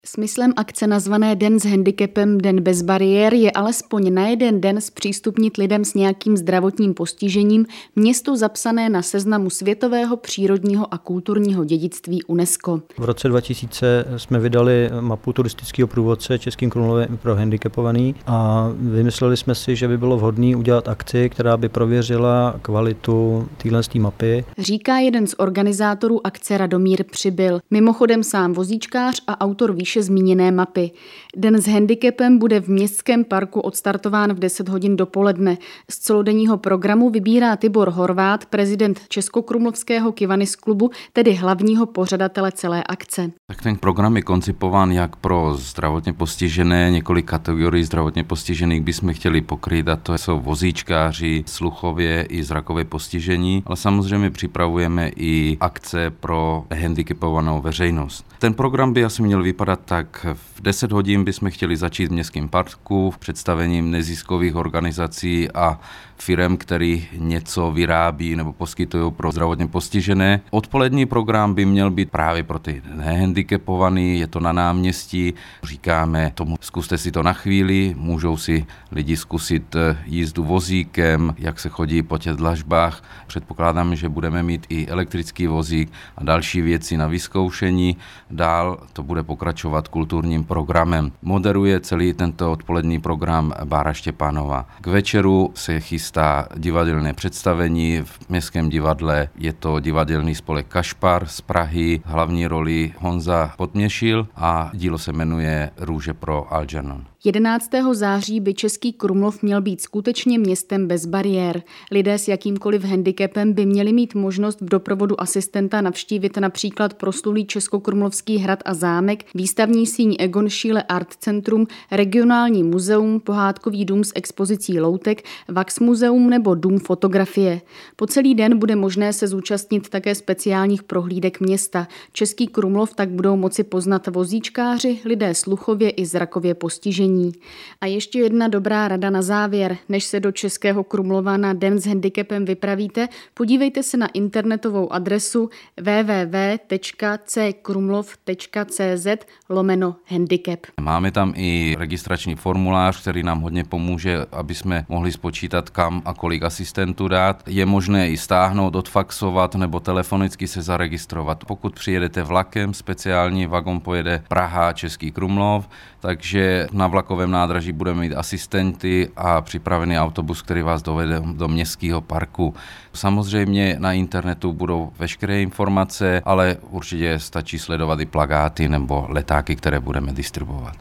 Smyslem akce nazvané Den s handicapem, Den bez bariér je alespoň na jeden den zpřístupnit lidem s nějakým zdravotním postižením město zapsané na seznamu světového přírodního a kulturního dědictví UNESCO. V roce 2000 jsme vydali mapu turistického průvodce Českým Krumlovem pro handicapovaný a vymysleli jsme si, že by bylo vhodné udělat akci, která by prověřila kvalitu téhle mapy. Říká jeden z organizátorů akce Radomír Přibyl, mimochodem sám vozíčkář a autor výše zmíněné mapy. Den s handicapem bude v Městském parku odstartován v 10 hodin dopoledne. Z celodenního programu vybírá Tibor Horvát, prezident Českokrumlovského Kiwanis klubu, tedy hlavního pořadatele celé akce. Tak ten program je koncipován jak pro zdravotně postižené, několik kategorií zdravotně postižených bychom chtěli pokryt, a to jsou vozíčkáři, sluchově i zrakově postižení, ale samozřejmě připravujeme i akce pro handicapovanou veřejnost. Ten program by asi měl vypadat tak: v 10 hodin bychom chtěli začít v Městském parku představením neziskových organizací a firem, který něco vyrábí nebo poskytují pro zdravotně postižené. Odpolední program by měl být právě pro ty nehandicapovaný, je to na náměstí. Říkáme tomu, zkuste si to na chvíli, můžou si lidi zkusit jízdu vozíkem, jak se chodí po těch dlažbách. Předpokládáme, že budeme mít i elektrický vozík a další věci na vyzkoušení. Dál to bude pokračovat kulturním programem. Moderuje celý tento odpolední program Bára Štěpánová. K večeru se chystá divadelné představení v Městském divadle. Je to divadelný spolek Kašpar z Prahy, hlavní roli Honza Podměšil a dílo se jmenuje Růže pro Algernon. 11. září by Český Krumlov měl být skutečně městem bez bariér. Lidé s jakýmkoliv handicapem by měli mít možnost v doprovodu asistenta navštívit například proslulý Českokrumlovský hrad a zámek, výstavní síň Egon Schiele Art Centrum, regionální muzeum, pohádkový dům s expozicí loutek, Wax muzeum nebo dům fotografie. Po celý den bude možné se zúčastnit také speciálních prohlídek města. Český Krumlov tak budou moci poznat vozíčkáři, lidé sluchově i zrakově postižení. A ještě jedna dobrá rada na závěr. Než se do Českého Krumlova na Den s handicapem vypravíte, podívejte se na internetovou adresu www.ckrumlov.cz/handicap. Máme tam i registrační formulář, který nám hodně pomůže, aby jsme mohli spočítat, kam a kolik asistentů dát. Je možné i stáhnout, odfaxovat nebo telefonicky se zaregistrovat. Pokud přijedete vlakem, speciální vagon pojede Praha, Český Krumlov, takže na vlakovém nádraží budeme mít asistenty a připravený autobus, který vás dovede do Městského parku. Samozřejmě na internetu budou veškeré informace, ale určitě stačí sledovat i plakáty nebo letáky, které budeme distribuovat.